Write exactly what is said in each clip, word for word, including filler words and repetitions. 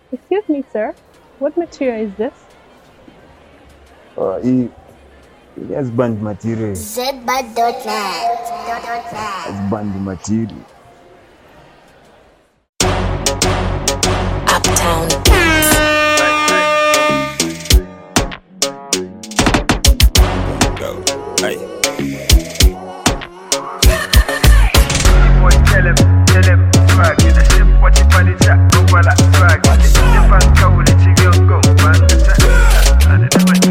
Excuse me, sir. What material is this? Uh, it, it has band material. zbud dot net. It's band material. Uptown. Go. Hey. Boy, tell him, tell him, swag. In the ship, watch it on the chat. Go for that swag. It's the fan cold, it's your go, man. And it's my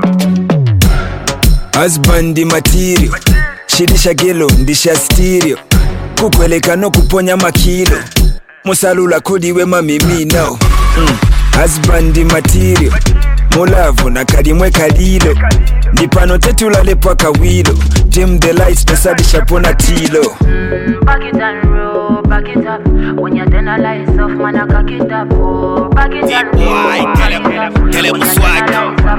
go. Husband material. Shirisha gelo, ndisha stereo. Kukweleka no kuponya makilo. Musalula kodi we mamimino. mm. Husband material. Mulavu na karimwe kalilo. Ndipano tetula lepwa kawilo. Dim the lights nasadisha pona tilo. Back it and roll, back it up. When you're done a lights off, man, I cock it up. Oh, back it and roll, back it up. Tell him swag.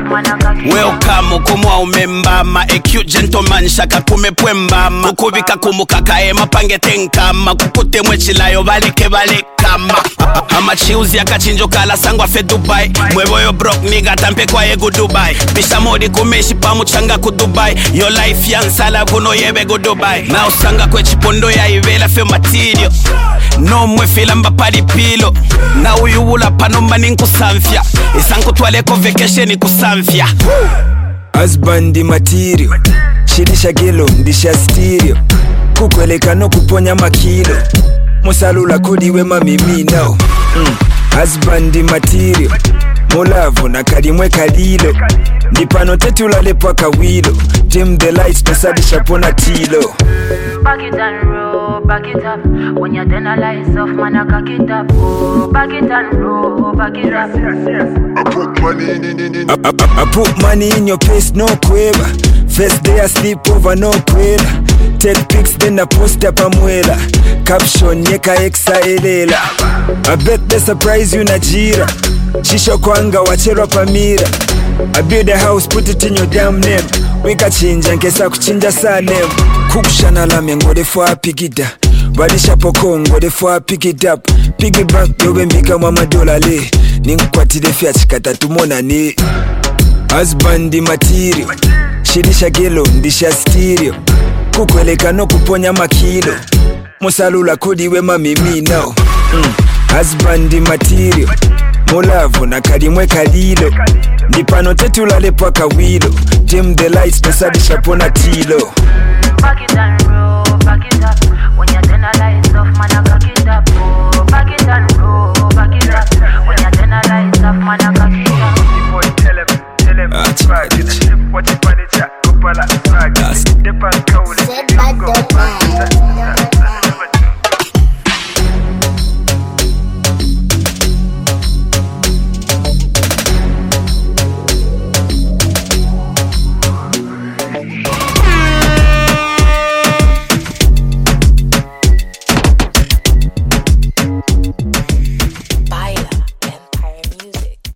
Welcome kumwa umembama. A cute gentleman shaka kumepwembama. Kukubika kumukaka ema pange tenkama. Kukute mwechilayo balike balekama. Ama chiuzi akachinjo kala sangwa fe Dubai. Mwevoyo broke nigga tampe kwa egu Dubai. Bisha modi kumeshi pamuchanga ku Dubai. Your life yansala kuno yebe go Dubai. Na usanga kwe chipondo ya ivela fe material. No mwe filamba pari pilo. Na uyuula panomba ninkusamfya. Isanku tuwaleko vacation kusamfya. Husband material. Shirisha gelo ndisha stereo. Kukweleka no kuponya makilo. Musalula kodi we mamimino. mm. Husband material. Mulavu na karimwe kalilo. Ndipano tetula lepwa kawilo. Dim the lights nasadisha pona tilo. Back it and roll, back it up. When you're done a lights off, man, I cock it up. Oh, back it and roll, back it up. I put money in, in, in, in. I, I, I put money in your face, no quiver. First day I sleep over, no quiver. Take pics, then I post up a muela. Caption, yeka exa elela. I bet they surprise you, Najira. Shisho kwanga, wachero pamira. I build a house, put it in your damn name. Wika chinja, nkesa kuchinja sa name. Kukushana la mengo, defo I pick it up. Badisha pokongo, defo I pick it up. Pick it back, yobe mbika mama dola le. Ninkwati defia chikata tumona ni. Husband material. Shirisha gelo, ndisha stereo. Kukweleka no kuponya makilo. Musalula kodi we mamimino. mm. Husband material. Mulavu na karimwe kalilo. Ndipano tetula lepwa kawilo. Dim the lights nasadisha pona tilo. Back it and roll, back it up. When you're done a lights off, man, I cock it